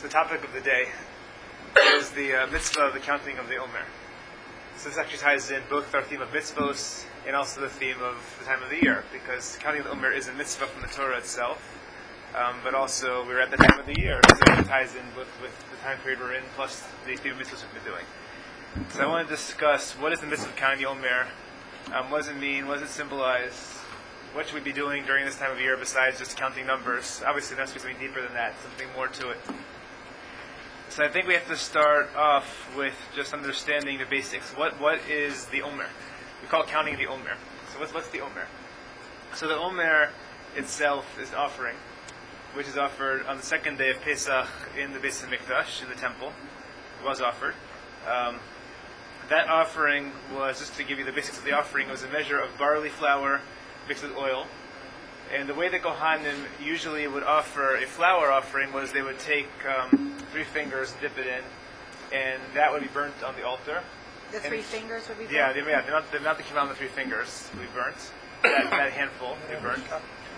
So the topic of the day is the mitzvah of the counting of the Omer. So this actually ties in both our theme of mitzvos and also the theme of the time of the year, because counting the Omer is a mitzvah from the Torah itself, but also we're at the time of the year, so it ties in both with the time period we're in, plus the few mitzvahs we've been doing. So I want to discuss what is the mitzvah of counting the Omer, what does it mean, what does it symbolize, what should we be doing during this time of year besides just counting numbers. Obviously there has to be something deeper than that, something more to it. So I think we have to start off with just understanding the basics. What is the Omer? We call counting the Omer. So what's the Omer? So the Omer itself is offering, which is offered on the second day of Pesach in the Beis HaMikdash, in the temple. It was offered. That offering was, just to give you the basics of the offering, it was a measure of barley flour mixed with oil. And the way that Kohanim usually would offer a flour offering was they would take 3 fingers, dip it in, and that would be burnt on the altar. The 3 fingers would be burnt? Yeah, the amount that came out on the 3 fingers would be burnt. That handful would be burnt.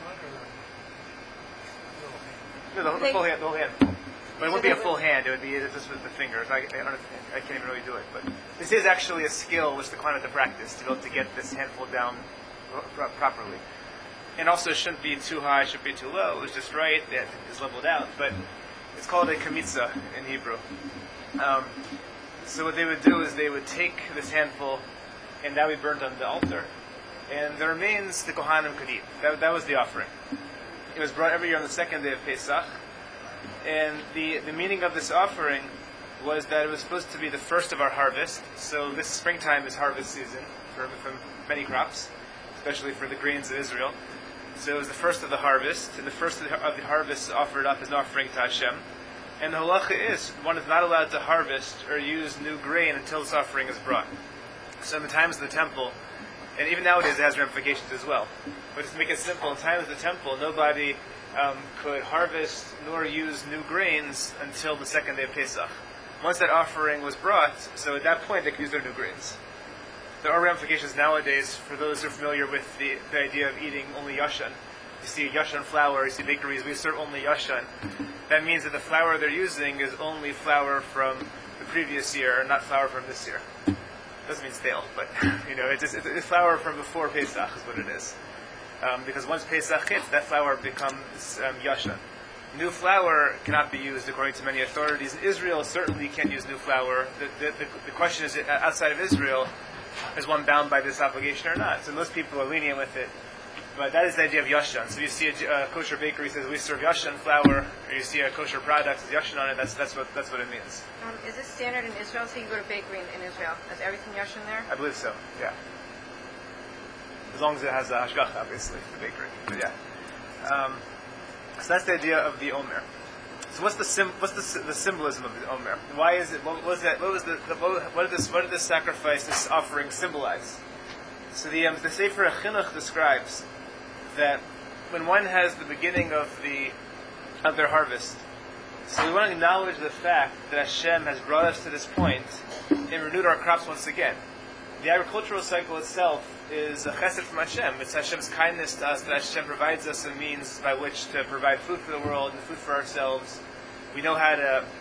No, the whole hand. But it wouldn't be a full hand, it would be just with the fingers. I can't even really do it. But this is actually a skill which the Kohen had to practice to be able to get this handful down properly. And also it shouldn't be too high, it shouldn't be too low. It was just right, it's leveled out. But it's called a kamitza in Hebrew. So what they would do is they would take this handful, and that would be burnt on the altar. And the remains the Kohanim could eat. That was the offering. It was brought every year on the second day of Pesach. And the meaning of this offering was that it was supposed to be the first of our harvest. So this springtime is harvest season for many crops, especially for the grains of Israel. So it was the first of the harvest, and the first of the harvest offered up as an offering to Hashem. And the halacha is, one is not allowed to harvest or use new grain until this offering is brought. So in the times of the temple, and even nowadays it has ramifications as well, but just to make it simple, in times of the temple, nobody could harvest nor use new grains until the second day of Pesach. Once that offering was brought, so at that point they could use their new grains. There are ramifications nowadays for those who are familiar with the idea of eating only yashan. You see yashan flour, you see bakeries, we serve only yashan. That means that the flour they're using is only flour from the previous year, not flour from this year. Doesn't mean stale, but it's flour from before Pesach is what it is. Because once Pesach hits, that flour becomes yashan. New flour cannot be used according to many authorities. In Israel, certainly can't use new flour. The question is, outside of Israel, is one bound by this obligation or not? So most people are lenient with it. But that is the idea of yashan. So you see a kosher bakery says we serve yashan flour, or you see a kosher product with yashan on it. That's what it means. Is this standard in Israel? So you can go to a bakery in Israel. Is everything yashan there? I believe so. Yeah. As long as it has a hashgacha, obviously, the bakery. But yeah. So that's the idea of the Omer. So what's the symbolism of the Omer? Why is it? What was that? What did this sacrifice, this offering, symbolize? So the Sefer Chinuch describes that when one has the beginning of their harvest, so we want to acknowledge the fact that Hashem has brought us to this point and renewed our crops once again. The agricultural cycle itself is a chesed from Hashem. It's Hashem's kindness to us that Hashem provides us a means by which to provide food for the world and food for ourselves. We know how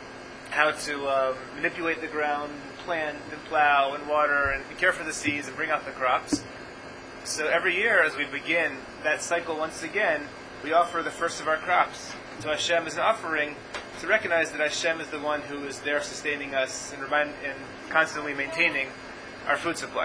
to manipulate the ground, plant and plow and water and care for the seeds and bring out the crops. So every year as we begin that cycle once again, we offer the first of our crops to Hashem as an offering to recognize that Hashem is the one who is there sustaining us and constantly maintaining our food supply.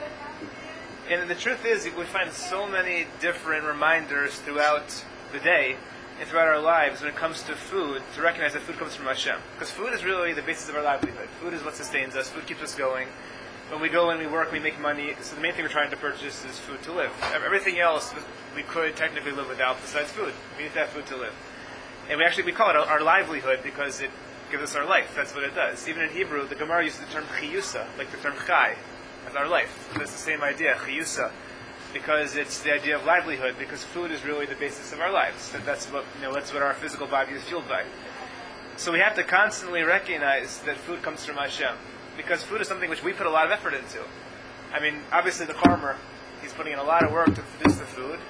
And the truth is, we find so many different reminders throughout the day and throughout our lives when it comes to food, to recognize that food comes from Hashem. Because food is really the basis of our livelihood. Food is what sustains us. Food keeps us going. When we go and we work, we make money. So the main thing we're trying to purchase is food to live. Everything else we could technically live without besides food. We need to have food to live. And we call it our livelihood because it gives us our life. That's what it does. Even in Hebrew, the Gemara uses the term chiyusa, like the term chai, as our life. So it's the same idea, chiyusa, because it's the idea of livelihood, because food is really the basis of our lives. That's what our physical body is fueled by. So we have to constantly recognize that food comes from Hashem, because food is something which we put a lot of effort into. I mean, obviously the farmer, he's putting in a lot of work to produce the food,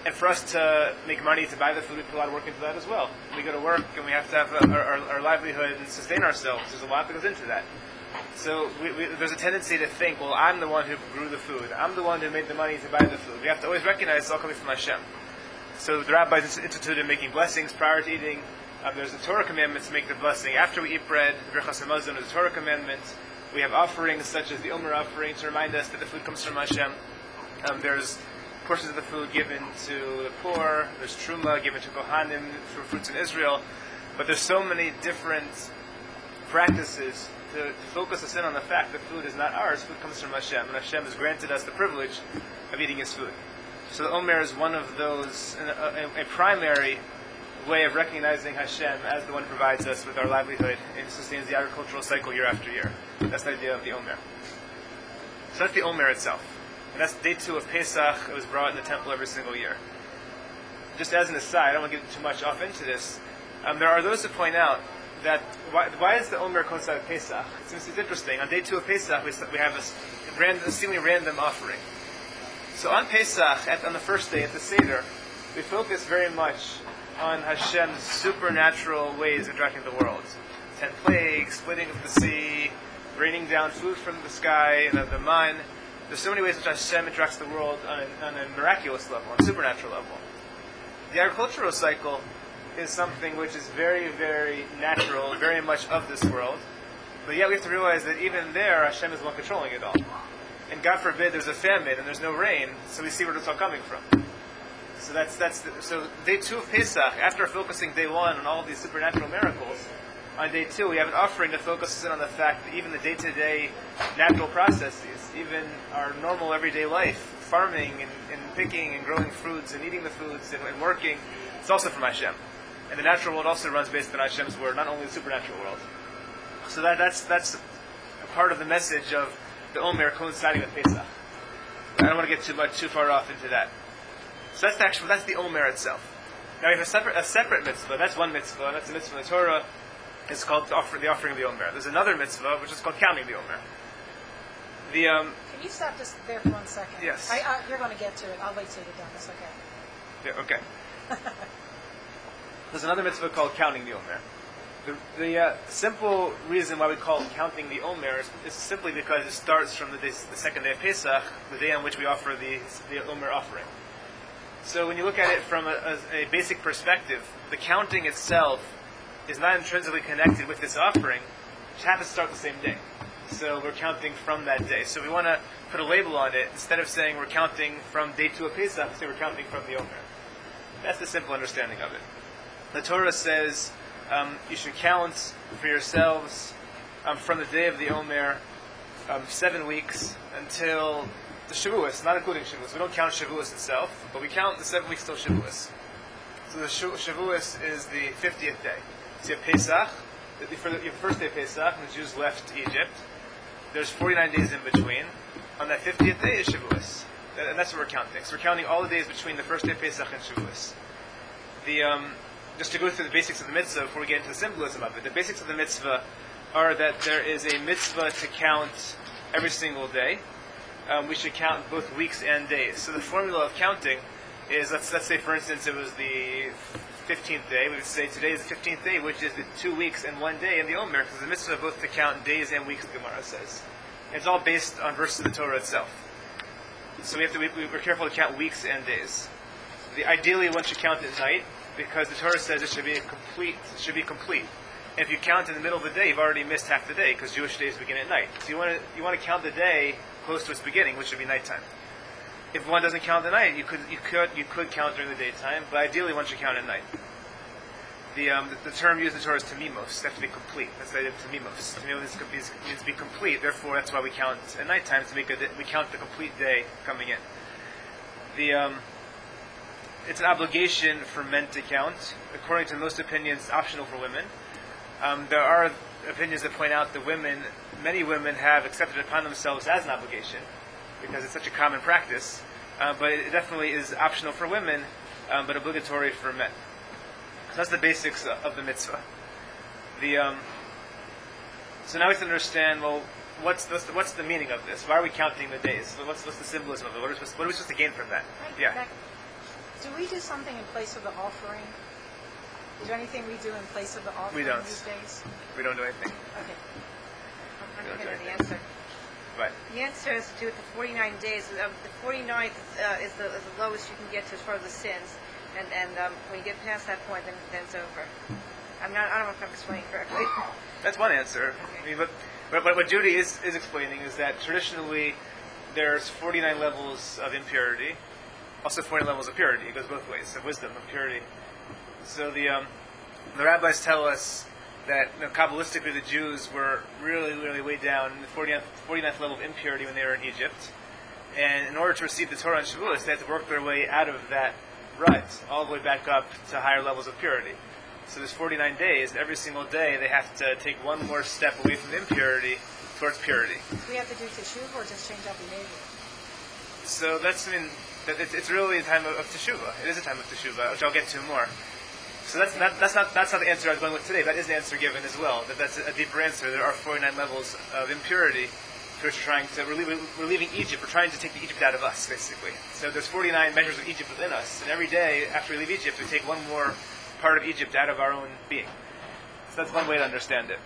And for us to make money to buy the food, we put a lot of work into that as well. We go to work and we have to have our livelihood and sustain ourselves. There's a lot that goes into that. So there's a tendency to think, well, I'm the one who grew the food. I'm the one who made the money to buy the food. We have to always recognize it's all coming from Hashem. So the rabbis instituted making blessings prior to eating. There's a Torah commandment to make the blessing after we eat bread. The Birchas Hamazon is a Torah commandment. We have offerings such as the Omer offering to remind us that the food comes from Hashem. There's portions of the food given to the poor. There's Truma given to Kohanim for fruits in Israel. But there's so many different practices to focus us in on the fact that food is not ours. Food comes from Hashem. And Hashem has granted us the privilege of eating His food. So the Omer is one of those, a primary way of recognizing Hashem as the one who provides us with our livelihood and sustains the agricultural cycle year after year. That's the idea of the Omer. So that's the Omer itself. And that's day 2 of Pesach. It was brought in the temple every single year. Just as an aside, I don't want to get too much off into this. There are those who point out that why is the Omer coincide with Pesach? It's interesting. On day 2 of Pesach, we have a seemingly random offering. So on Pesach, on the first day at the Seder, we focus very much on Hashem's supernatural ways of directing the world. 10 plagues, splitting of the sea, raining down food from the sky, and the man. There's so many ways in which Hashem interacts the world on a miraculous level, on a supernatural level. The agricultural cycle is something which is very, very natural, very much of this world. But yet we have to realize that even there, Hashem is the one controlling it all. And God forbid there's a famine and there's no rain, so we see where it's all coming from. So day 2 of Pesach, after focusing day 1 on all of these supernatural miracles, on day 2 we have an offering that focuses in on the fact that even the day-to-day natural processes, even our normal everyday life, farming and picking and growing fruits and eating the foods and working, it's also from Hashem. And the natural world also runs based on Hashem's word, not only the supernatural world. So that's a part of the message of the Omer coinciding with Pesach. I don't want to get too far off into that. So that's the Omer itself. Now we have a separate mitzvah. That's one mitzvah, and that's a mitzvah in the Torah. It's called the offering of the Omer. There's another mitzvah which is called counting the Omer. Can you stop just there for 1 second? Yes. You're going to get to it. I'll wait till you're done. It's okay. Yeah, okay. There's another mitzvah called counting the Omer. The simple reason why we call it counting the Omer is simply because it starts from the second day of Pesach, the day on which we offer the Omer offering. So when you look at it from a basic perspective, the counting itself is not intrinsically connected with this offering, which happens to start the same day. So we're counting from that day. So we want to put a label on it. Instead of saying we're counting from day 2 of Pesach, we say we're counting from the Omer. That's the simple understanding of it. The Torah says you should count for yourselves from the day of the Omer 7 weeks until the Shavuos, not including Shavuos. We don't count Shavuos itself, but we count the 7 weeks till Shavuos. So the Shavuos is the 50th day. So you have Pesach, your first day of Pesach, when the Jews left Egypt. There's 49 days in between. On that 50th day is Shavuos. And that's what we're counting. So we're counting all the days between the first day of Pesach and Shavuos. Just to go through the basics of the mitzvah before we get into the symbolism of it. The basics of the mitzvah are that there is a mitzvah to count every single day. We should count both weeks and days. So the formula of counting is, let's say for instance it was the 15th day. We would say today is the 15th day, which is the 2 weeks and 1 day in the Omer, because the mitzvah both to count days and weeks, the Gemara says. And it's all based on verses of the Torah itself. So we're careful to count weeks and days. Ideally one should count at night, because the Torah says it should be complete. And if you count in the middle of the day, you've already missed half the day, because Jewish days begin at night. So you want to count the day close to its beginning, which should be nighttime. If one doesn't count the night, you could count during the daytime, but ideally one should count at night. The term used in the Torah is tamimos. They have to be complete. That's the idea of tamimos. Tamimos means to be complete. Therefore, that's why we count at nighttime, we count the complete day coming in. It's an obligation for men to count. According to most opinions, it's optional for women. There are opinions that point out that many women have accepted it upon themselves as an obligation, because it's such a common practice. But it definitely is optional for women, but obligatory for men. So that's the basics of the mitzvah. So now we have to understand, well, what's the meaning of this? Why are we counting the days? What's the symbolism of it? What are we supposed to gain from that? Yeah. Do we do something in place of the offering? Is there anything we do in place of the offering We don't. these days? We don't do anything. Okay. I'm not going to the answer. Right. The answer has to do with the 49 days. The 49th is the lowest you can get to as far as the sins, and when you get past that point, then it's over. I don't know if I'm explaining correctly. That's one answer. Okay. I mean, but what Judy is explaining is that traditionally there's 49 levels of impurity, also 49 levels of purity. It goes both ways, of wisdom, of purity. So the rabbis tell us that Kabbalistically the Jews were really way down in the 49th level of impurity when they were in Egypt. And in order to receive the Torah and Shavuos, they had to work their way out of that rut, all the way back up to higher levels of purity. So there's 49 days. Every single day they have to take one more step away from impurity towards purity. Do we have to do teshuva or just change our behavior? So it's really a time of teshuvah. It is a time of teshuvah, which I'll get to more. So that's not the answer I was going with today. That is the answer given as well. That's a deeper answer. There are 49 levels of impurity to which we're leaving Egypt. We're trying to take the Egypt out of us, basically. So there's 49 measures of Egypt within us, and every day after we leave Egypt, we take one more part of Egypt out of our own being. So that's one way to understand it.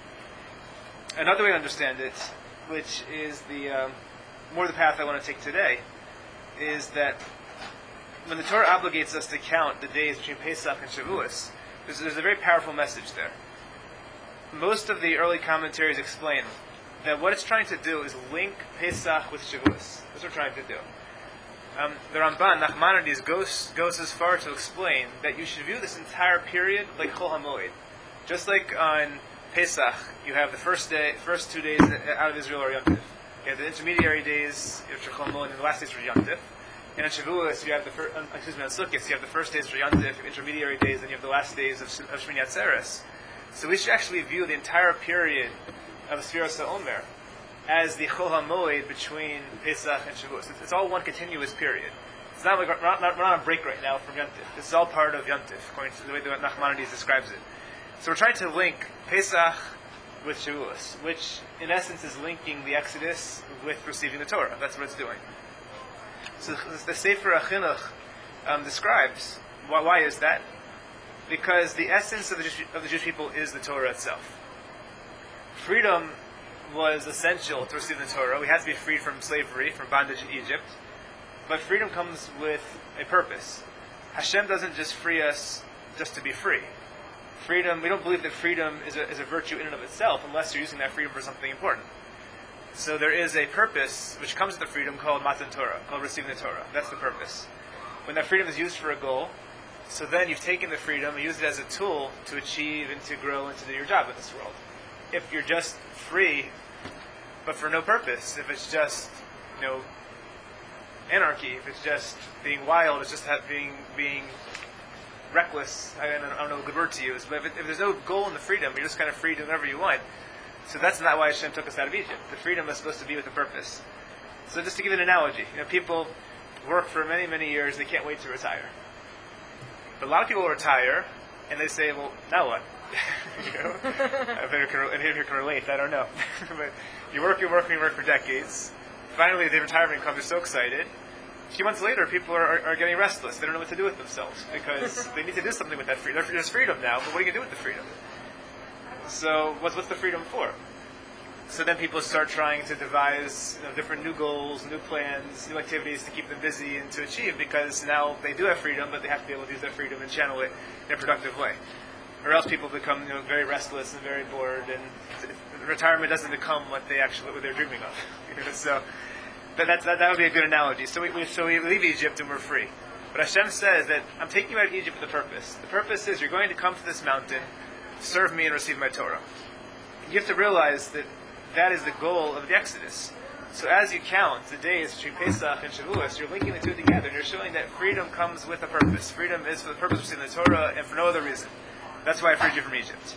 Another way to understand it, which is more the path I want to take today, is that when the Torah obligates us to count the days between Pesach and Shavuos, there's a very powerful message there. Most of the early commentaries explain that what it's trying to do is link Pesach with Shavuos. That's what it's trying to do. The Ramban, Nachmanides, goes as far to explain that you should view this entire period like Chol HaMoed. Just like on Pesach, you have the first 2 days out of Israel are Yom Tif. You have the intermediary days, which are Chol HaMoed, and the last days are Yom Tif. And on Shavuos, you have on Sukkot, you have the first days for Yom Tif, intermediary days, and you have the last days of Shmini Atzeres. So we should actually view the entire period of Sfiras HaOmer as the Chol HaMoed between Pesach and Shavuos. It's all one continuous period. It's not like we're not on a break right now from Yom Tif. This is all part of Yom Tif, according to the way that Nachmanides describes it. So we're trying to link Pesach with Shavuos, which in essence is linking the Exodus with receiving the Torah. That's what it's doing. So the Sefer HaChinuch describes why is that? Because the essence of the Jewish people is the Torah itself. Freedom was essential to receive the Torah. We had to be freed from slavery, from bondage in Egypt. But freedom comes with a purpose. Hashem doesn't just free us just to be free. Freedom, we don't believe that freedom is a virtue in and of itself unless you're using that freedom for something important. So there is a purpose which comes with the freedom called Matan Torah, called receiving the Torah. That's the purpose. When that freedom is used for a goal, so then you've taken the freedom and used it as a tool to achieve and to grow and to do your job in this world. If you're just free, but for no purpose, if it's just, anarchy, if it's just being wild, it's just being reckless, I don't know a good word to use, but if there's no goal in the freedom, you're just kind of free to do whatever you want. So that's not why Hashem took us out of Egypt. The freedom is supposed to be with a purpose. So just to give an analogy, people work for many years, they can't wait to retire. But a lot of people retire, and they say, well, now what? If anyone can relate, I don't know. But you work for decades. Finally, the retirement comes, you're so excited. A few months later, people are getting restless. They don't know what to do with themselves because they need to do something with that freedom. There's freedom now, but what are you going to do with the freedom? So what's the freedom for? So then people start trying to devise different new goals, new plans, new activities to keep them busy and to achieve, because now they do have freedom, but they have to be able to use that freedom and channel it in a productive way. Or else people become very restless and very bored, and retirement doesn't become what they're dreaming of. So that would be a good analogy. So we leave Egypt and we're free. But Hashem says that I'm taking you out of Egypt with a purpose. The purpose is you're going to come to this mountain, serve me and receive my Torah. You have to realize that is the goal of the Exodus. So as you count the days between Pesach and Shavuos, you're linking the two together, and you're showing that freedom comes with a purpose. Freedom is for the purpose of receiving the Torah and for no other reason. That's why I freed you from Egypt.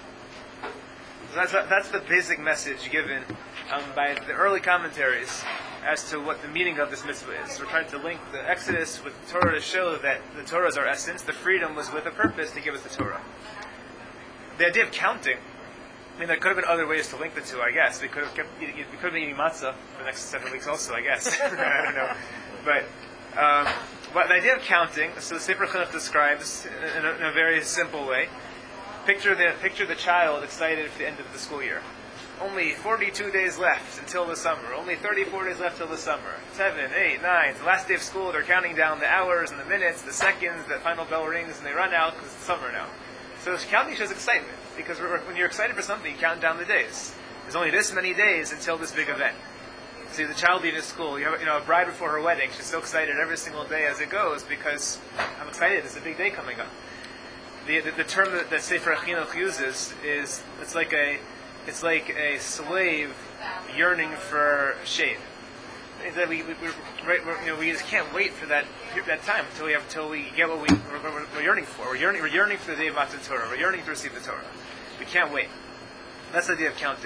So that's the basic message given by the early commentaries as to what the meaning of this mitzvah is. We're trying to link the Exodus with the Torah to show that the Torah is our essence. The freedom was with a purpose to give us the Torah. The idea of counting, there could have been other ways to link the two, I guess. We could have been eating matzah for the next 7 weeks also, I guess. I don't know. But But the idea of counting, so the Sefer Chinuch describes in a very simple way. Picture the child excited for the end of the school year. Only 42 days left until the summer. Only 34 days left till the summer. 7, 8, 9. It's the last day of school. They're counting down the hours and the minutes, the seconds. The final bell rings and they run out because it's summer now. So counting shows excitement because when you're excited for something, you count down the days. There's only this many days until this big event. See the child leaving school. You have a bride before her wedding. She's so excited every single day as it goes because I'm excited. There's a big day coming up. The term that Sefer Chinuch uses is it's like a slave yearning for shade. That we just can't wait for that time until we get what we're yearning for. We're yearning for the day of Matan Torah. We're yearning to receive the Torah. We can't wait. That's the idea of counting.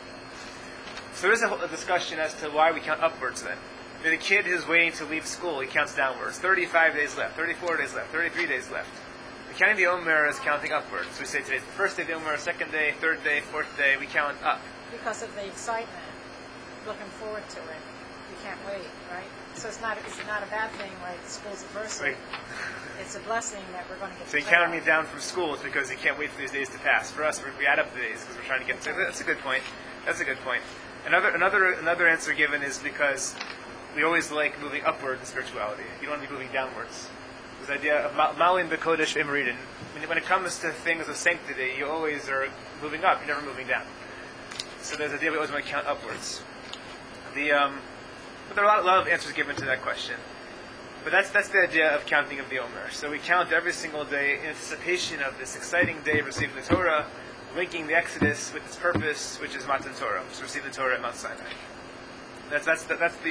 So there is a discussion as to why we count upwards then. The kid who's waiting to leave school, he counts downwards. 35 days left, 34 days left, 33 days left. The counting the Omer is counting upwards. So we say today's the first day of the Omer, second day, third day, fourth day, we count up. Because of the excitement, looking forward to it. You can't wait, right? So it's not a bad thing, like school's adversity. It's a blessing that we're going to get so to you counting me down from school is because you can't wait for these days to pass. For us, we add up the days because we're trying to get to. That's a good point. That's a good point. Another answer given is because we always like moving upward in spirituality. You don't want to be moving downwards. This idea of Malin B'Kodesh Imridin. When it comes to things of sanctity, you always are moving up. You're never moving down. So there's the idea we always want to count upwards. But there are a lot of answers given to that question. But that's the idea of counting of the Omer. So we count every single day in anticipation of this exciting day of receiving the Torah, linking the Exodus with its purpose, which is Matan Torah, to receive the Torah at Mount Sinai. That's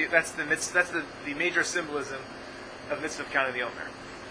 the major symbolism of mitzvah of counting the Omer.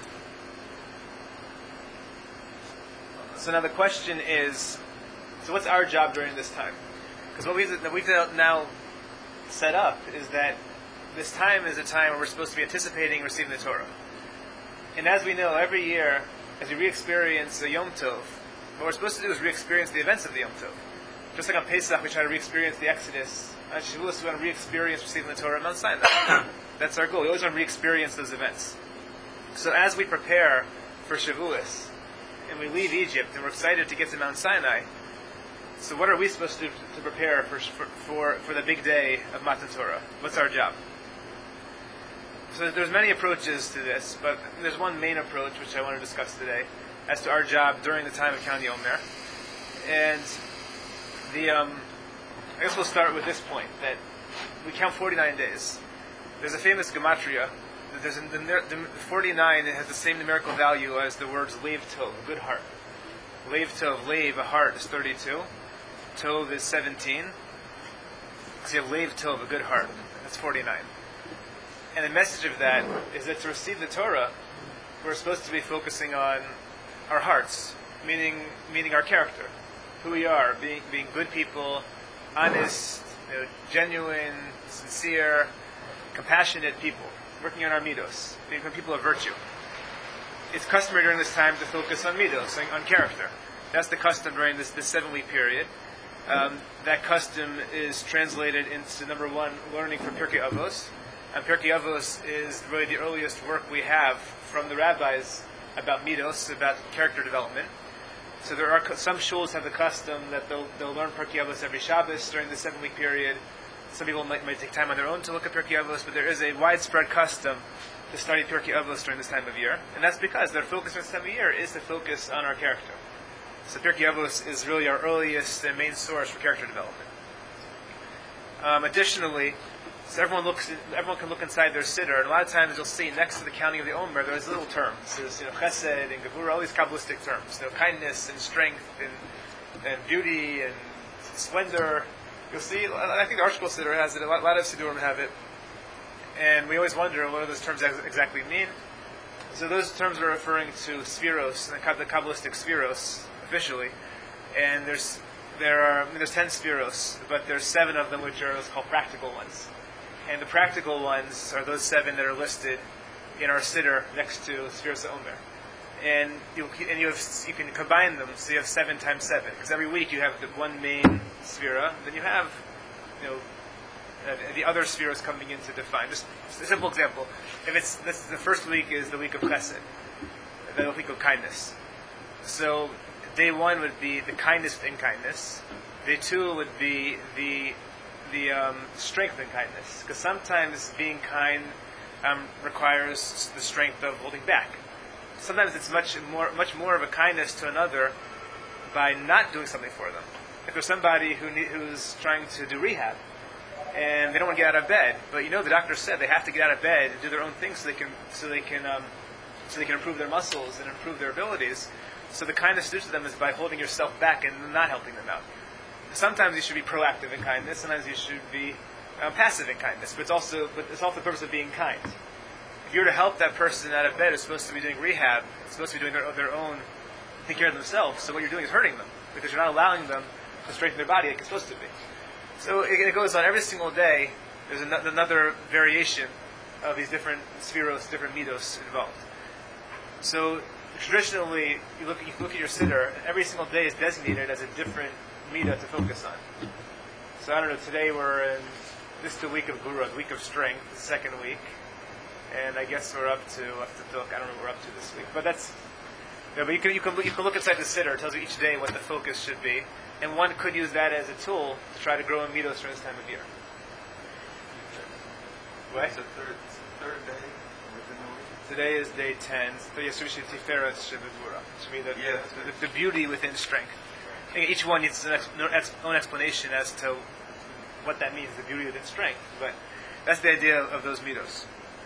So now the question is, so what's our job during this time? Because what we've now set up is that this time is a time where we're supposed to be anticipating receiving the Torah. And as we know, every year, as we re-experience a Yom Tov, what we're supposed to do is re-experience the events of the Yom Tov. Just like on Pesach, we try to re-experience the Exodus. On Shavuos, we want to re-experience receiving the Torah at Mount Sinai. That's our goal. We always want to re-experience those events. So as we prepare for Shavuos, and we leave Egypt, and we're excited to get to Mount Sinai, so what are we supposed to do to prepare for the big day of Matan Torah? What's our job? So there's many approaches to this, but there's one main approach which I want to discuss today as to our job during the time of counting Omer. And I guess we'll start with this point, that we count 49 days. There's a famous gematria. The 49 has the same numerical value as the words Lev Tov, good heart. Lev Tov, Lev, a heart, is 32. Tov is 17. So you have Lev Tov, a good heart. That's 49. And the message of that is that to receive the Torah, we're supposed to be focusing on our hearts, meaning our character, who we are, being good people, honest, genuine, sincere, compassionate people, working on our midos, being people of virtue. It's customary during this time to focus on midos, on character. That's the custom during this 7-week period. That custom is translated into, number one, learning from Pirkei Avos. And Pirkei Avos is really the earliest work we have from the rabbis about midos, about character development. So there are some shuls have the custom that they'll learn Pirkei Avos every Shabbos during the 7-week period. Some people might take time on their own to look at Pirkei Avos, but there is a widespread custom to study Pirkei Avos during this time of year, and that's because their focus during this time of year is to focus on our character. So Pirkei Avos is really our earliest and main source for character development. Additionally, so everyone can look inside their siddur, and a lot of times you'll see next to the counting of the Omer, there's little terms. There's chesed and gevura, all these Kabbalistic terms. Kindness and strength and beauty and splendor. You'll see, I think the ArtScroll Siddur has it, a lot of Siddurim have it. And we always wonder what do those terms exactly mean. So those terms are referring to Spheros, the Kabbalistic Spheros, officially. And there's 10 Spheros, but there's 7 of them which are what's called practical ones. And the practical ones are those 7 that are listed in our Siddur next to Spheros Omer. And you can combine them, so you have 7 times 7. Because every week you have the one main Sphera, then you have the other spheres coming in to define. Just a simple example. If it's the first week is the week of Chesed, the week of kindness. So day 1 would be the kindness in kindness. Day 2 would be the strength in kindness, because sometimes being kind requires the strength of holding back. Sometimes it's much more of a kindness to another by not doing something for them. If there's somebody who's trying to do rehab and they don't want to get out of bed, but the doctor said they have to get out of bed and do their own things so they can improve their muscles and improve their abilities. So the kindness to do to them is by holding yourself back and not helping them out. Sometimes you should be proactive in kindness. Sometimes you should be passive in kindness. But it's also the purpose of being kind. If you're to help that person out of bed who's supposed to be doing rehab, it's supposed to be doing their own, take care of themselves. So what you're doing is hurting them, because you're not allowing them to strengthen their body like it's supposed to be. So it goes on every single day. There's another variation of these different spheros, different midos involved. So traditionally, you look at your siddur, and every single day is designated as a different midah to focus on. So I don't know. Today this is the week of Gura, the week of strength, the second week, and I guess we're up to Tilk. I don't know what we're up to this week, but that's. But you can look inside the siddur. It tells you each day what the focus should be, and one could use that as a tool to try to grow in midos during this time of year. What? It's the third day within the week. Today is day 10. So Yasushi Tiferet Shebedura, which means the beauty within strength. I think each one needs its own explanation as to what that means, the beauty within strength. But that's the idea of those midos.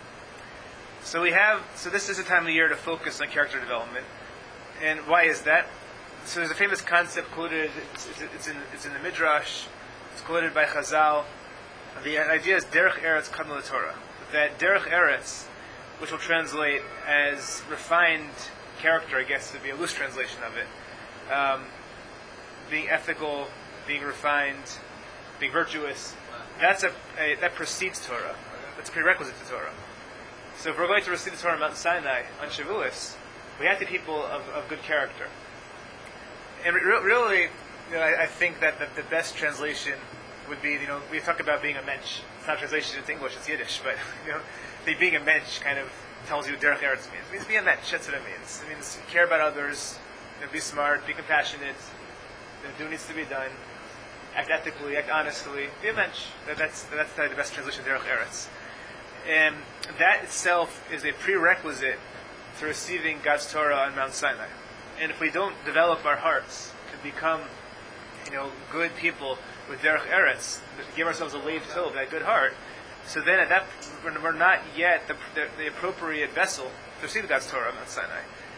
So this is a time of year to focus on character development. And why is that? So there's a famous concept quoted, it's in the Midrash, it's quoted by Chazal. The idea is Derech Eretz Kadmon Torah. That Derech Eretz, which will translate as refined character, I guess would be a loose translation of it, being ethical, being refined, being virtuous, that precedes Torah. That's a prerequisite to Torah. So if we're going to receive the Torah on Mount Sinai, on Shavuos, we have to be people of good character. And really, I think that the best translation would be, we talk about being a mensch. It's not a translation into English, it's Yiddish, but, being a mensch kind of tells you what Derech Eretz means. It means be a mensch, that's what it means. It means care about others, be smart, be compassionate, do what needs to be done, act ethically, act honestly, be a mensch. That's the best translation of Derech Eretz. And that itself is a prerequisite to receiving God's Torah on Mount Sinai. And if we don't develop our hearts to become, good people with Derech Eretz, give ourselves a leiv tov, that good heart, so then at that we're not yet the appropriate vessel to receive God's Torah on Mount Sinai.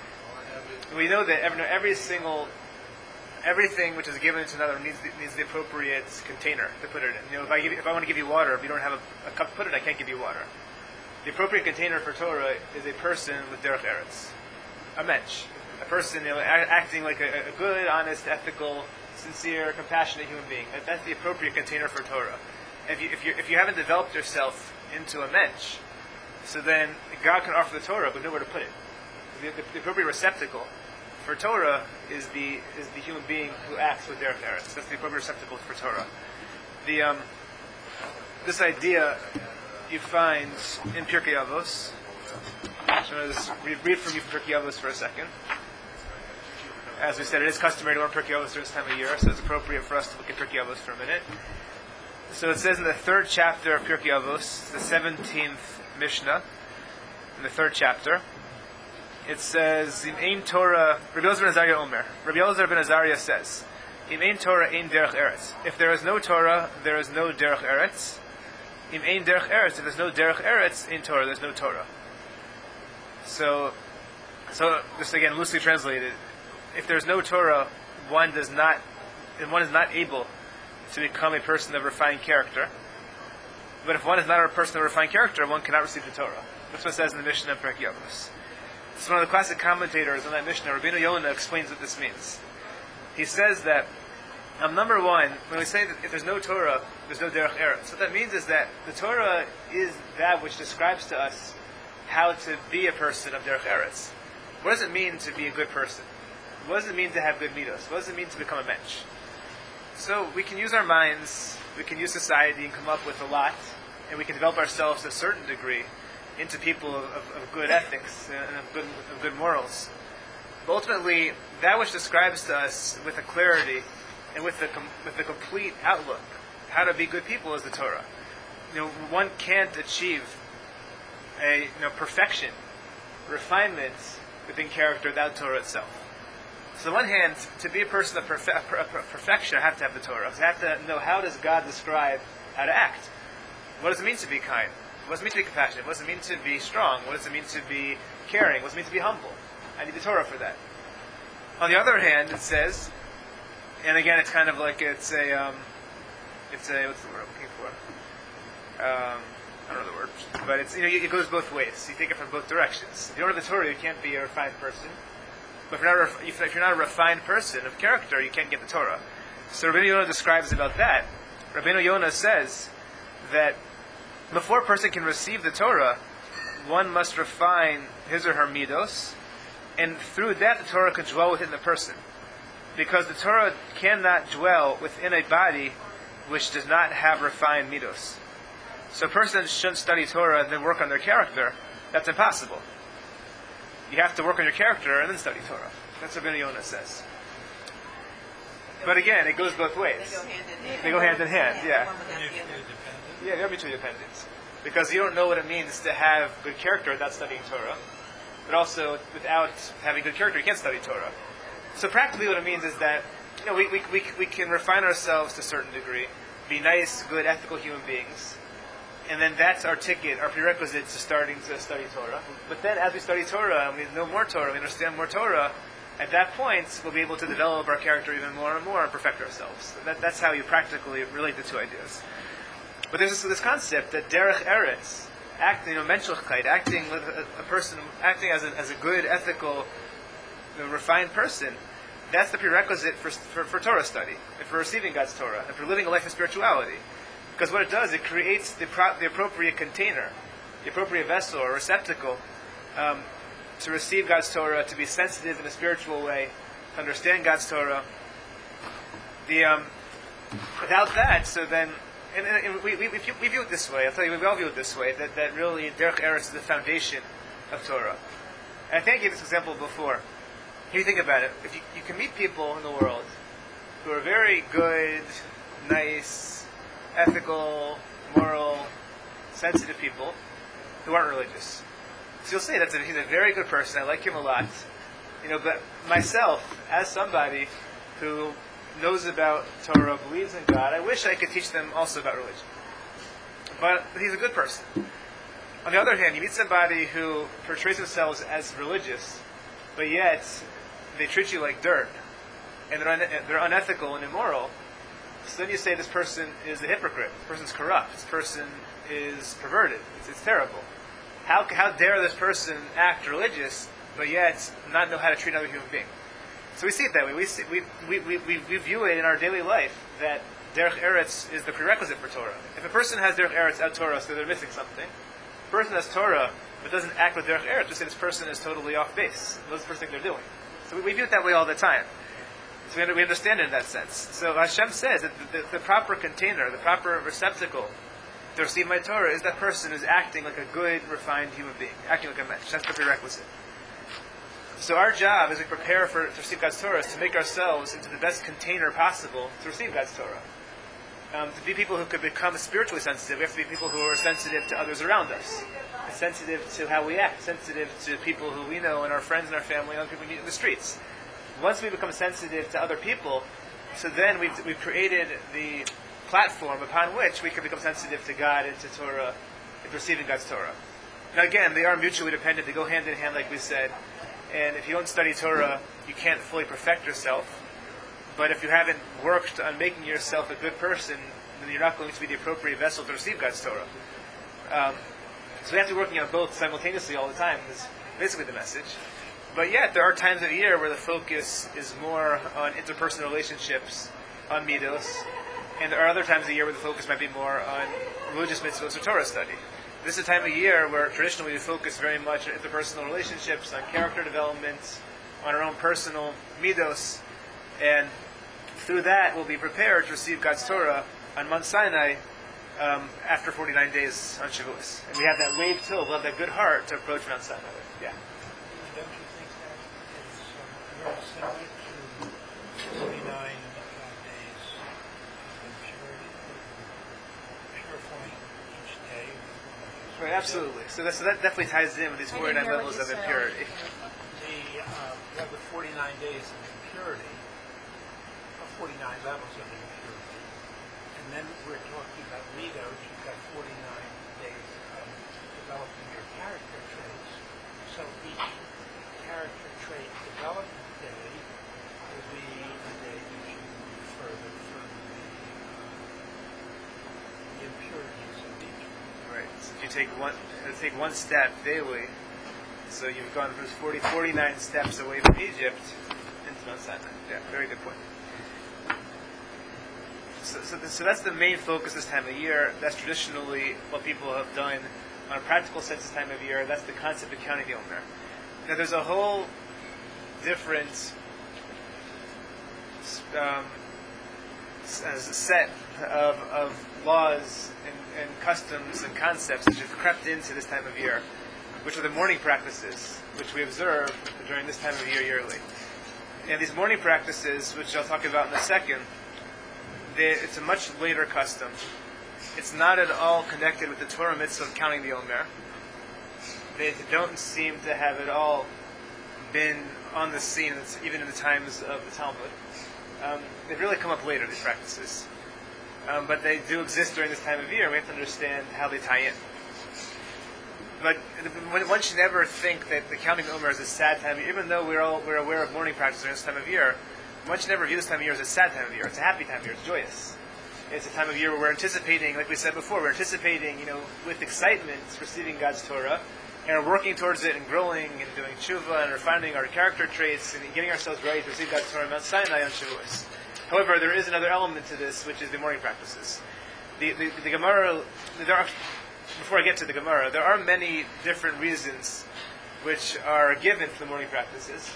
We know that everything which is given to another needs the appropriate container to put it in. If I want to give you water, if you don't have a cup to put it, I can't give you water. The appropriate container for Torah is a person with Derech Eretz, a mensch, a person acting like a good, honest, ethical, sincere, compassionate human being. That's the appropriate container for Torah. If you haven't developed yourself into a mensch, so then God can offer the Torah, but nowhere to put it. The appropriate receptacle for Torah is the human being who acts with Derech Eretz. That's the appropriate receptacle for Torah. This idea you find in Pirkei Avos. So I'm going to just read from you from Pirkei Avos for a second. As we said, it is customary to learn Pirkei Avos during this time of year, so it's appropriate for us to look at Pirkei Avos for a minute. So it says in the 3rd chapter of Pirkei Avos, the 17th Mishnah, in the 3rd chapter, it says, Im ein Torah, Rabbi Elazar ben Azariah Omer. Rabbi Elazar ben Azariah says, Im ein Torah, ein derech eretz. If there is no Torah, there is no derech eretz. Im ein derech eretz. If there's no derech eretz, ein Torah, there's no Torah. So just again, loosely translated, if there's no Torah, one is not able to become a person of refined character. But if one is not a person of refined character, one cannot receive the Torah. That's what it says in the Mishnah of Pirkei Avos. It's one of the classic commentators on that Mishnah, Rabbeinu Yonah, explains what this means. He says that, number one, when we say that if there's no Torah, there's no Derech Eretz, what that means is that the Torah is that which describes to us how to be a person of Derech Eretz. What does it mean to be a good person? What does it mean to have good midos? What does it mean to become a mensch? So we can use our minds, we can use society and come up with a lot, and we can develop ourselves to a certain degree into people of good ethics and of good morals. But ultimately, that which describes to us with a clarity and with a complete outlook how to be good people is the Torah. One can't achieve a perfection, refinement within character without Torah itself. So on the one hand, to be a person of perfection, I have to have the Torah. I have to know, how does God describe how to act? What does it mean to be kind? What does it mean to be compassionate? What does it mean to be strong? What does it mean to be caring? What does it mean to be humble? I need the Torah for that. On the other hand, it says, and again, it's kind of like it's a what's the word I'm looking for? I don't know the word, but it goes both ways. You take it from both directions. If you don't have the Torah, you can't be a refined person. But if you're not a refined person of character, you can't get the Torah. So Rabbeinu Yonah describes about that. Rabbeinu Yonah says that before a person can receive the Torah, one must refine his or her midos, and through that the Torah can dwell within the person. Because the Torah cannot dwell within a body which does not have refined midos. So a person shouldn't study Torah and then work on their character. That's impossible. You have to work on your character and then study Torah. That's what Rabbeinu Yonah says. But again, it goes both ways. They go hand in hand, yeah. Yeah, they're mutually dependent. Because you don't know what it means to have good character without studying Torah. But also, without having good character, you can't study Torah. So practically what it means is that we can refine ourselves to a certain degree, be nice, good, ethical human beings, and then that's our ticket, our prerequisite to starting to study Torah. But then as we study Torah, and we know more Torah, we understand more Torah, at that point we'll be able to develop our character even more and more and perfect ourselves. So that's how you practically relate the two ideas. But there's this concept that derech eretz, acting, menschlichkeit, acting with a person, acting as a good, ethical, refined person, that's the prerequisite for Torah study, and for receiving God's Torah, and for living a life of spirituality. Because what it does, it creates the appropriate container, the appropriate vessel or receptacle to receive God's Torah, to be sensitive in a spiritual way, to understand God's Torah. Without that, so then, and we view it this way, I'll tell you, we all view it this way, that really Derech Eretz is the foundation of Torah. And I think I gave this example before. If you think about it, if you can meet people in the world who are very good, nice, ethical, moral, sensitive people who aren't religious. So you'll say he's a very good person, I like him a lot. But myself, as somebody who knows about Torah, believes in God, I wish I could teach them also about religion. But he's a good person. On the other hand, you meet somebody who portrays themselves as religious, but yet they treat you like dirt, and they're unethical and immoral. So then you say this person is a hypocrite, this person's corrupt, this person is perverted, it's terrible. How dare this person act religious, but yet not know how to treat another human being? So we see it that way. We view it in our daily life that Derech Eretz is the prerequisite for Torah. If a person has Derech Eretz out Torah, so they're missing something. If a person has Torah but doesn't act with Derech Eretz, we say this person is totally off base. What does the person think they're doing? So we view it that way all the time. So we understand it in that sense. So Hashem says that the proper container, the proper receptacle to receive my Torah is that person who's acting like a good, refined human being, acting like a mensch. That's the prerequisite. So our job as we prepare to receive God's Torah is to make ourselves into the best container possible to receive God's Torah. To be people who could become spiritually sensitive, we have to be people who are sensitive to others around us, sensitive to how we act, sensitive to people who we know and our friends and our family and other people we meet in the streets. Once we become sensitive to other people, so then we've created the platform upon which we can become sensitive to God and to Torah and receiving God's Torah. Now again, they are mutually dependent. They go hand in hand, like we said. And if you don't study Torah, you can't fully perfect yourself. But if you haven't worked on making yourself a good person, then you're not going to be the appropriate vessel to receive God's Torah. So we have to be working on both simultaneously all the time, is basically the message. But yet, there are times of the year where the focus is more on interpersonal relationships, on midos, and there are other times of the year where the focus might be more on religious mitzvahs or Torah study. This is a time of year where traditionally we focus very much on interpersonal relationships, on character development, on our own personal midos, and through that, we'll be prepared to receive God's Torah on Mount Sinai after 49 days on Shavuos. And we have that wave till, we'll have that good heart to approach Mount Sinai with. Yeah. Don't you think that is very similar to 49 days of purity, purifying each day? Right, absolutely. So that definitely ties in with these I didn't 49 hear what levels you of said. impurity. You have the 49 days of impurity, or 49 levels of impurity, and then we're talking about midot. You've got 49 days of developing your character traits. So each character trait development day will be the day that you move further from the impurities of Egypt. Right. So if you take one step daily, so you've gone from 49 steps away from Egypt into Mount Sinai. Yeah, very good point. So that's the main focus this time of year. That's traditionally what people have done on a practical sense this time of year. That's the concept of counting the Omer. Now there's a whole different set of laws and customs and concepts which have crept into this time of year, which are the morning practices, which we observe during this time of year yearly. And these morning practices, which I'll talk about in a second, it's a much later custom. It's not at all connected with the Torah mitzvah of counting the Omer. They don't seem to have at all been on the scene, even in the times of the Talmud. They've really come up later, these practices. But they do exist during this time of year, and we have to understand how they tie in. But one should never think that the counting of Omer is a sad time of year, even though we're aware of morning practice during this time of year. One should never view this time of year as a sad time of year. It's a happy time of year. It's joyous. It's a time of year where we're anticipating, like we said before, we're anticipating, with excitement, receiving God's Torah, and we're working towards it and growing and doing tshuva and refining our character traits and getting ourselves ready to receive God's Torah on Mount Sinai on Shavuos. However, there is another element to this, which is the morning practices. The Gemara, before I get to the Gemara, there are many different reasons which are given for the morning practices.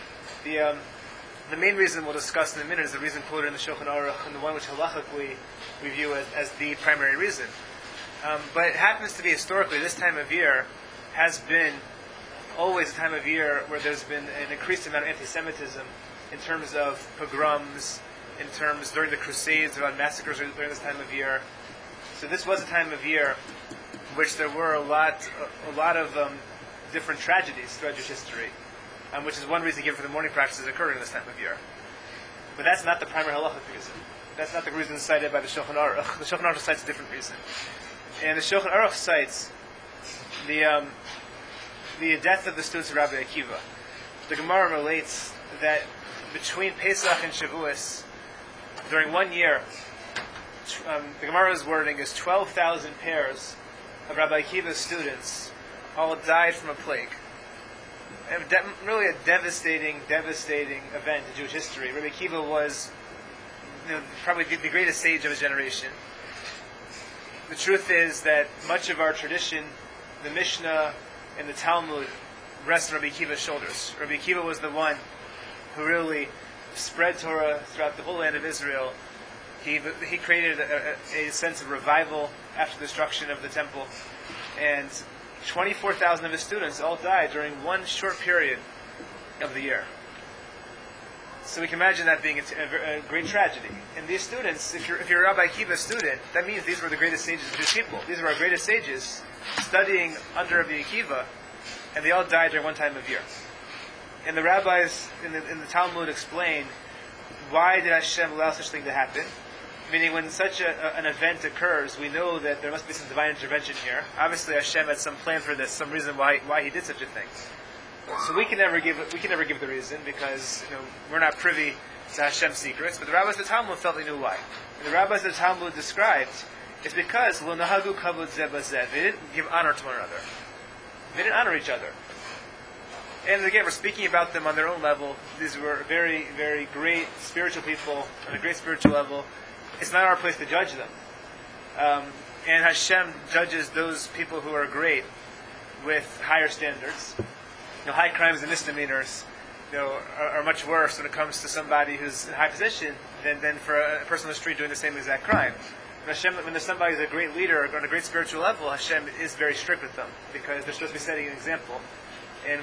The main reason we'll discuss in a minute is the reason quoted in the Shulchan Aruch, and the one which halachically we view as the primary reason. But it happens to be historically, this time of year has been always a time of year where there's been an increased amount of anti-Semitism in terms of pogroms, in terms during the Crusades, about massacres during this time of year. So this was a time of year in which there were a lot of different tragedies throughout Jewish history. Which is one reason given for the morning practices occurring this time of year. But that's not the primary halachic reason. That's not the reason cited by the Shulchan Aruch. The Shulchan Aruch cites a different reason. And the Shulchan Aruch cites the death of the students of Rabbi Akiva. The Gemara relates that between Pesach and Shavuos, during 1 year, the Gemara's wording is 12,000 pairs of Rabbi Akiva's students all died from a plague. Really a devastating event in Jewish history. Rabbi Akiva was probably the greatest sage of his generation. The truth is that much of our tradition, the Mishnah and the Talmud, rests on Rabbi Akiva's shoulders. Rabbi Akiva was the one who really spread Torah throughout the whole land of Israel. He created a sense of revival after the destruction of the temple, and 24,000 of his students all died during one short period of the year. So we can imagine that being a great tragedy. And these students, if you're a Rabbi Akiva student, that means these were the greatest sages of Jewish people. These were our greatest sages studying under Rabbi Akiva, and they all died during one time of year. And the rabbis in the Talmud explain, why did Hashem allow such a thing to happen? Meaning, when such an event occurs, we know that there must be some divine intervention here. Obviously, Hashem had some plan for this, some reason why He did such a thing. So we can never give the reason, because we're not privy to Hashem's secrets. But the rabbis of the Talmud felt they knew why. And the rabbis of the Talmud described it's because lo nahagu kavod zeh bazeh. They didn't give honor to one another. They didn't honor each other. And again, we're speaking about them on their own level. These were very, very great spiritual people on a great spiritual level. It's not our place to judge them. And Hashem judges those people who are great with higher standards. High crimes and misdemeanors are much worse when it comes to somebody who's in a high position than for a person on the street doing the same exact crime. When there's somebody who's a great leader on a great spiritual level, Hashem is very strict with them because they're supposed to be setting an example. And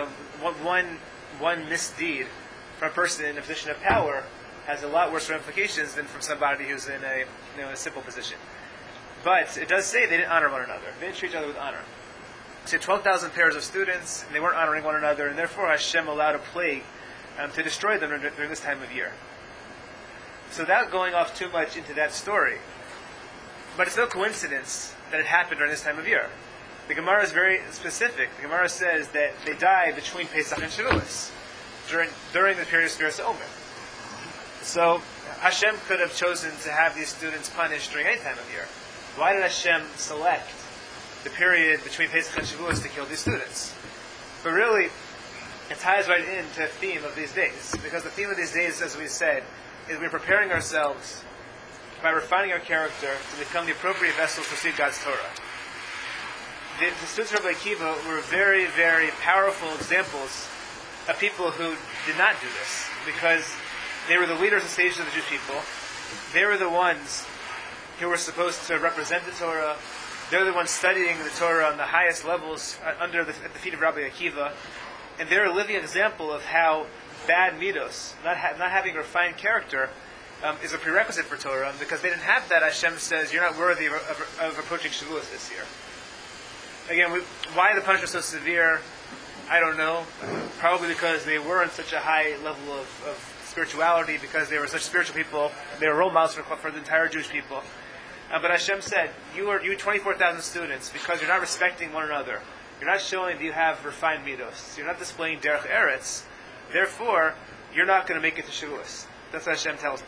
one misdeed from a person in a position of power has a lot worse ramifications than from somebody who's in a simple position. But it does say they didn't honor one another. They didn't treat each other with honor. So 12,000 pairs of students, and they weren't honoring one another, and therefore Hashem allowed a plague to destroy them during this time of year. So without going off too much into that story, but it's no coincidence that it happened during this time of year. The Gemara is very specific. The Gemara says that they died between Pesach and Shavuos, during the period of Sfiras Omer. So Hashem could have chosen to have these students punished during any time of year. Why did Hashem select the period between Pesach and Shavuos to kill these students? But really, it ties right into the theme of these days. Because the theme of these days, as we said, is we're preparing ourselves by refining our character to become the appropriate vessels to receive God's Torah. The students of Rabbi Akiva were very, very powerful examples of people who did not do this, because they were the leaders and sages of the Jewish people. They were the ones who were supposed to represent the Torah. They're the ones studying the Torah on the highest levels at the feet of Rabbi Akiva. And they're a living example of how bad midos, not having a refined character, is a prerequisite for Torah. And because they didn't have that, Hashem says, you're not worthy of approaching Shavuos this year. Again, why the punishment was so severe, I don't know. Probably because they were on such a high level of spirituality, because they were such spiritual people. They were role models for the entire Jewish people. But Hashem said, you 24,000 students, because you're not respecting one another, you're not showing that you have refined midos, you're not displaying derech eretz, therefore, you're not going to make it to Shavuos. That's what Hashem tells them.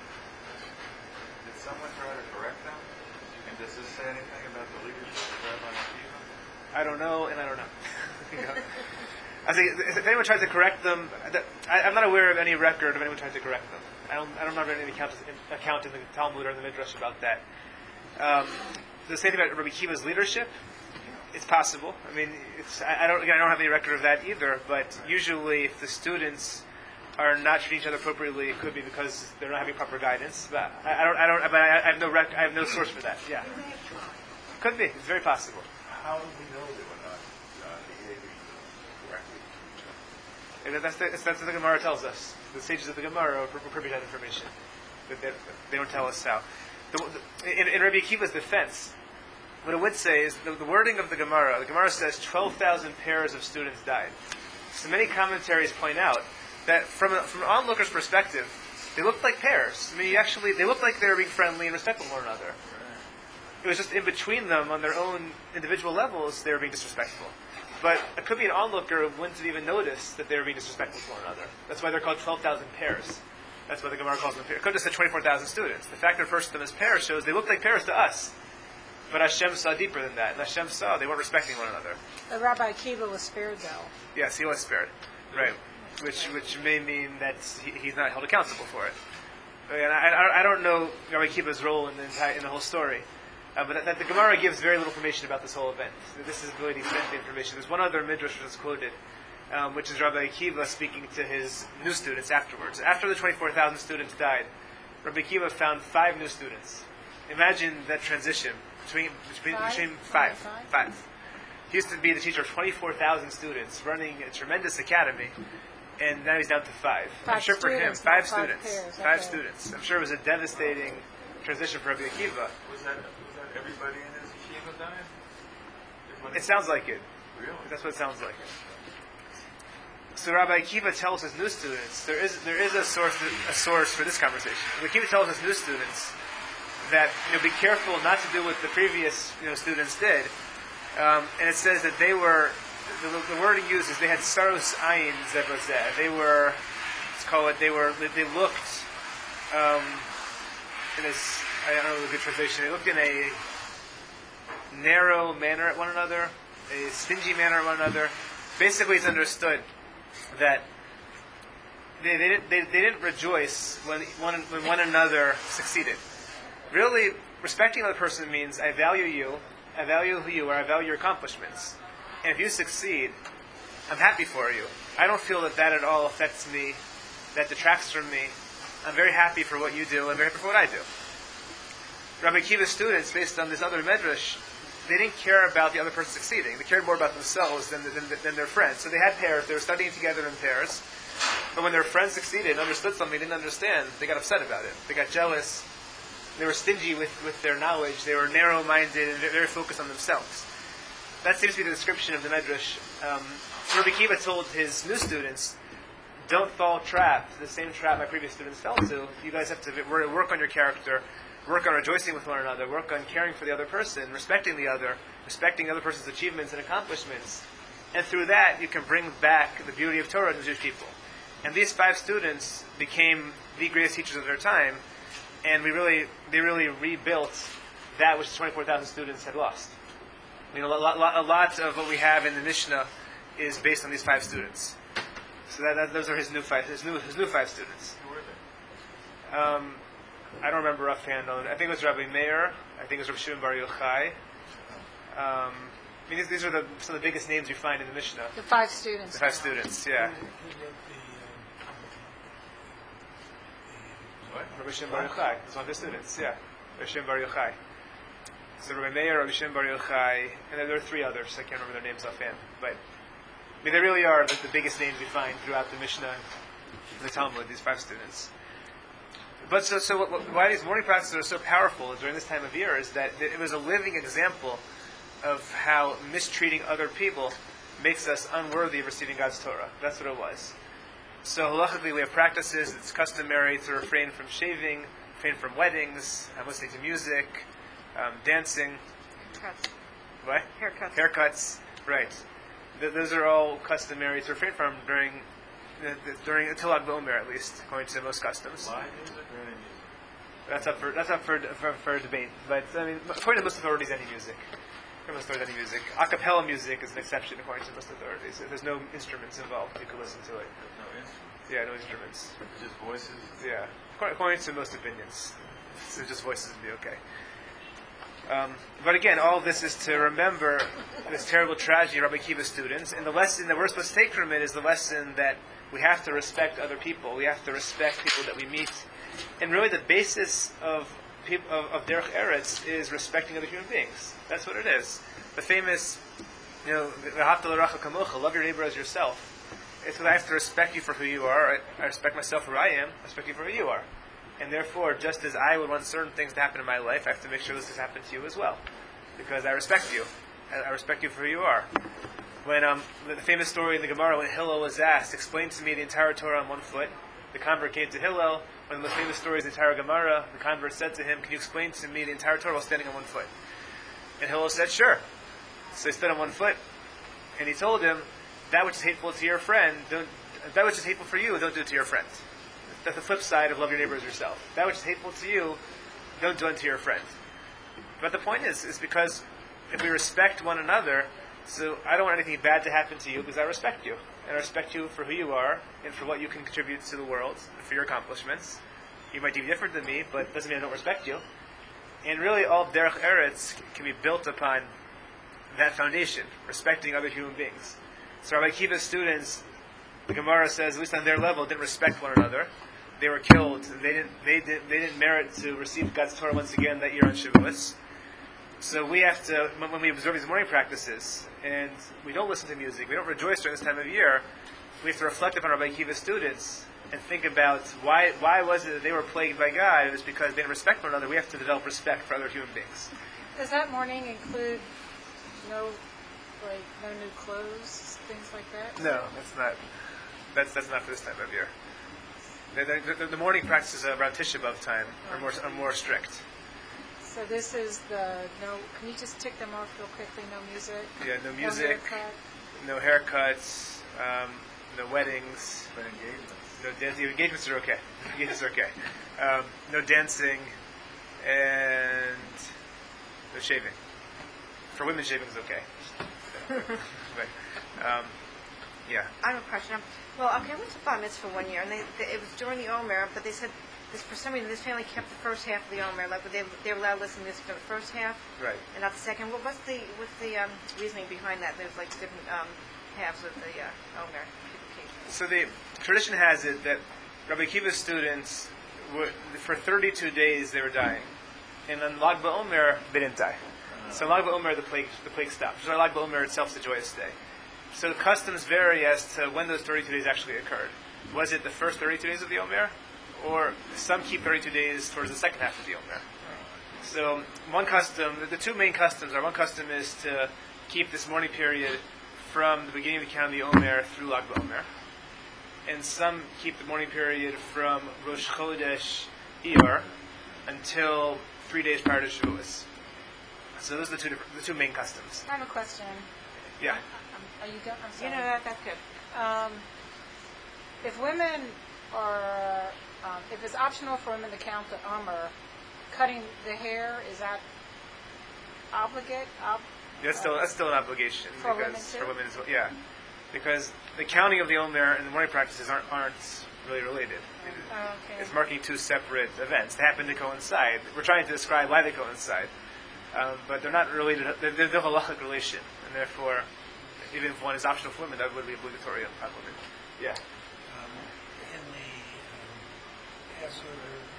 Did someone try to correct them? And does this say anything about the leadership of Rabbi Akiva? I don't know, and I don't know. I think if anyone tries to correct them, I'm not aware of any record of anyone trying to correct them. I don't remember any account in the Talmud or in the Midrash about that. The same thing about Rabbi Akiva's leadership. It's possible. I mean, I don't have any record of that either. But usually, if the students are not treating each other appropriately, it could be because they're not having proper guidance. But I have no source for that. Yeah, could be. It's very possible. How do we know they were not behaving correctly to each other? That's what the Gemara tells us. The sages of the Gemara are privy to that information. They don't tell us how. In Rabbi Akiva's defense, what it would say is the wording of the Gemara says 12,000 pairs of students died. So many commentaries point out that from an onlooker's perspective, they looked like pairs. I mean, they looked like they were being friendly and respectful of one another. It was just in between them, on their own individual levels, they were being disrespectful. But it could be an onlooker who wouldn't have even noticed that they were being disrespectful to one another. That's why they're called 12,000 pairs. That's why the Gemara calls them pairs. It could have just said 24,000 students. The fact that it refers to them as pairs shows they look like pairs to us. But Hashem saw deeper than that. And Hashem saw they weren't respecting one another. The Rabbi Akiva was spared, though. Yes, he was spared. Right. Which may mean that he's not held accountable for it. And I don't know Rabbi Akiva's role in the whole story. But the Gemara gives very little information about this whole event. This is really the extent of the information. There's one other midrash that's quoted, which is Rabbi Akiva speaking to his new students afterwards. After the 24,000 students died, Rabbi Akiva found 5 new students. Imagine that transition between five. He used to be the teacher of 24,000 students, running a tremendous academy, and now he's down to 5. I'm sure for him, 5 students. Pairs, 5 students. I'm sure it was a devastating transition for Rabbi Akiva. Was that everybody in his yeshiva died? It sounds like it. Really? That's what it sounds like. So Rabbi Akiva tells his new students, there is a source for this conversation. Rabbi Akiva tells his new students that be careful not to do what the previous students did. And it says that they were, the word he uses, they had saros ayin zebazeh. They were, they looked in this, I don't know the good translation, they looked in a narrow manner at one another, a stingy manner at one another. Basically, it's understood that they didn't rejoice when one another succeeded. Really, respecting another person means I value you, I value who you are, I value your accomplishments. And if you succeed, I'm happy for you. I don't feel that at all affects me, that detracts from me. I'm very happy for what you do, and very happy for what I do. Rabbi Akiva's students, based on this other medrash, they didn't care about the other person succeeding. They cared more about themselves than their friends. So they had pairs. They were studying together in pairs. But when their friends succeeded and understood something they didn't understand, they got upset about it. They got jealous. They were stingy with their knowledge. They were narrow-minded and very focused on themselves. That seems to be the description of the medrash. Rabbi Akiva told his new students, don't fall trap, the same trap my previous students fell to. You guys have to work on your character, work on rejoicing with one another, work on caring for the other person, respecting the other person's achievements and accomplishments. And through that, you can bring back the beauty of Torah to the Jewish people. And these 5 students became the greatest teachers of their time, and they really rebuilt that which 24,000 students had lost. A lot of what we have in the Mishnah is based on these 5 students. So those are his new 5 students. Who were they? I don't remember offhand. I think it was Rabbi Meir. I think it was Rabbi Shimon Bar Yochai. These are some of the biggest names you find in the Mishnah. The 5 students. The 5 students, yeah. Who wrote What? Rabbi Shimon Bar Yochai. It's one of his students, yeah. Rabbi Shimon Bar Yochai. So Rabbi Meir, Rabbi Shimon Bar Yochai, and then there are 3 others. I can't remember their names offhand. But they really are the biggest names we find throughout the Mishnah and the Talmud, these 5 students. But why these morning practices are so powerful during this time of year is that it was a living example of how mistreating other people makes us unworthy of receiving God's Torah. That's what it was. So halachically we have practices. It's customary to refrain from shaving, refrain from weddings, listening to music, dancing. Cuts. What? Haircuts. Right. Those are all customary to refrain from during until Lag BaOmer, at least, according to most customs. Live music or any music? That's up for debate. But according to most authorities, any music. A cappella music is an exception according to most authorities. If there's no instruments involved, you can listen to it. No instruments? Yeah, no instruments. Just voices? Yeah, according to most opinions, so just voices would be okay. But again, all this is to remember this terrible tragedy of Rabbi Akiva's students, and the lesson that we're supposed to take from it is the lesson that we have to respect other people. We have to respect people that we meet, and really the basis of Derech Eretz is respecting other human beings. That's what it is. The famous, V'ahavta l'recha kamocha, love your neighbor as yourself. It's that I have to respect you for who you are. I respect myself for who I am. I respect you for who you are. And therefore, just as I would want certain things to happen in my life, I have to make sure this has happened to you as well. Because I respect you. I respect you for who you are. When the famous story in the Gemara, when Hillel was asked, explain to me the entire Torah on one foot. The convert came to Hillel. One of the most famous stories in the entire Gemara, the convert said to him, can you explain to me the entire Torah while standing on one foot? And Hillel said, sure. So he stood on one foot. And he told him, that which is hateful to your friend, that which is hateful for you, don't do it to your friend. That's the flip side of love your neighbor as yourself. That which is hateful to you, don't do it to your friend. But the point is because if we respect one another, so I don't want anything bad to happen to you because I respect you. And I respect you for who you are and for what you can contribute to the world and for your accomplishments. You might be different than me, but it doesn't mean I don't respect you. And really all Derech Eretz can be built upon that foundation, respecting other human beings. So Rabbi Akiva's students, the Gemara says, at least on their level, didn't respect one another. They were killed. They didn't merit to receive God's Torah once again that year on Shavuos. So we have to, when we observe these morning practices, and we don't listen to music, we don't rejoice during this time of year, we have to reflect upon Rabbi Akiva's students and think about why was it that they were plagued by God? It was because they didn't respect one another. We have to develop respect for other human beings. Does that morning include no new clothes, things like that? No, that's not. That's not for this time of year. The morning practices around Tisha B'Av time are more strict. So this is can you just tick them off real quickly? No music? Yeah, no music, no haircuts, no weddings. But engagements. No dancing. Engagements are okay. No dancing, and no shaving. For women, shaving is okay. But, yeah. I have a question. I went to Bar Mitzvah one year, and it was during the Omer, but they said for some reason this family kept the first half of the Omer, like they were allowed to listen to music for the first half, Right. and not the second. What's the reasoning behind that? There's like different halves of the Omer people keep. So the tradition has it that Rabbi Akiva's students, for 32 days, they were dying. And on Lag BaOmer, they didn't die. So Lag BaOmer, the plague stopped. So Lag BaOmer itself is a joyous day. So the customs vary as to when those 32 days actually occurred. Was it the first 32 days of the Omer? Or some keep 32 days towards the second half of the Omer. So one custom, the two main customs are, one custom is to keep this mourning period from the beginning of the count of the Omer through Lag BaOmer. And some keep the mourning period from Rosh Chodesh Iyar until 3 days prior to Shavuos. So those are the two main customs. I have a question. Yeah. Are you done? I'm sorry. That's good. If women are, if it's optional for women to count the Omer, cutting the hair, is that obligate? That's still an obligation For women because too? for women as well. Yeah, because the counting of the Omer and the mourning practices aren't really related. Okay. It's marking two separate events. They happen to coincide. We're trying to describe why they coincide, but they're not related. They have a halachic relation, and therefore, even if one is optional for women, that would be obligatory on women. Yeah. In the Passover,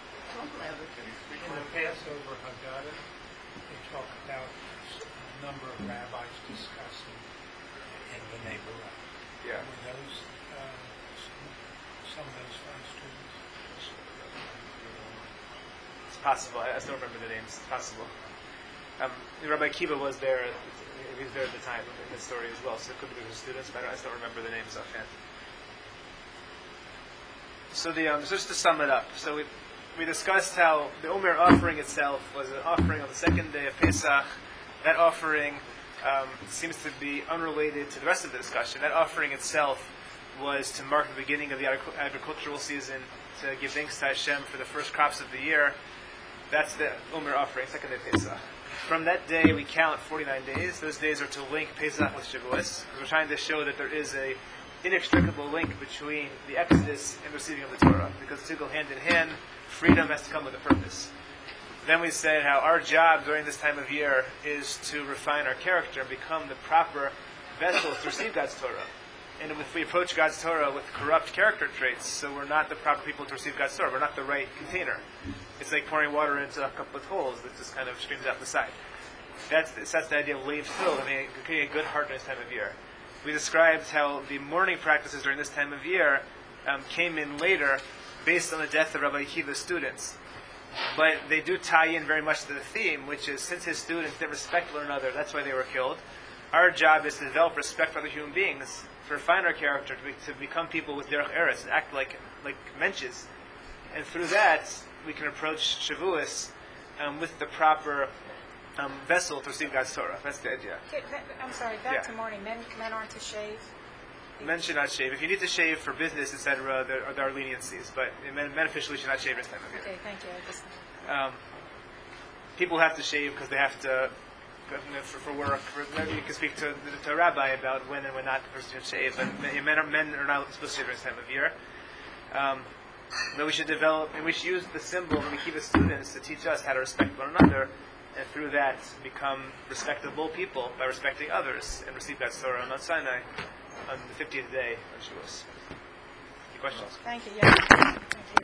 Haggadah, they talk about a number of rabbis discussing in the neighborhood. Yeah. Were those some of those fine students? It's possible. I still remember the names. It's possible. Rabbi Akiva was there. He was there at the time in the story as well, so it could be his students, but I still remember the names offhand. So so just to sum it up, so we discussed how the Omer offering itself was an offering on the second day of Pesach. That offering seems to be unrelated to the rest of the discussion. That offering itself was to mark the beginning of the agricultural season, to give thanks to Hashem for the first crops of the year. That's the Omer offering, second day of Pesach. From that day, we count 49 days. Those days are to link Pesach with Shavuos, because we're trying to show that there is a inextricable link between the Exodus and the receiving of the Torah, because the two go hand in hand. Freedom has to come with a purpose. Then we said how our job during this time of year is to refine our character and become the proper vessels to receive God's Torah. And if we approach God's Torah with corrupt character traits, so we're not the proper people to receive God's Torah, we're not the right container. It's like pouring water into a cup with holes that just kind of streams out the side. That's the idea of leave filled, creating a good heart during this time of year. We described how the mourning practices during this time of year came in later based on the death of Rabbi Akiva's students. But they do tie in very much to the theme, which is since his students didn't respect one another, that's why they were killed. Our job is to develop respect for other human beings, to refine our character, to become people with derech eretz, and act like mensches. And through that, we can approach Shavuos with the proper vessel to receive God's Torah. That's the idea. I'm sorry, back to mourning. Men aren't to shave? Men should not shave. If you need to shave for business, etc., there are leniencies, but men officially should not shave this time of year. Okay, thank you. I just... People have to shave because they have to, for work. You can speak to a rabbi about when and when not the person should shave, but men are not supposed to shave this time of year. But we should develop, and we should use the symbol when we keep the students to teach us how to respect one another, and through that become respectable people by respecting others and receive God's Torah on Mount Sinai on the 50th day of Shavuos. Any questions? Thank you. Yeah.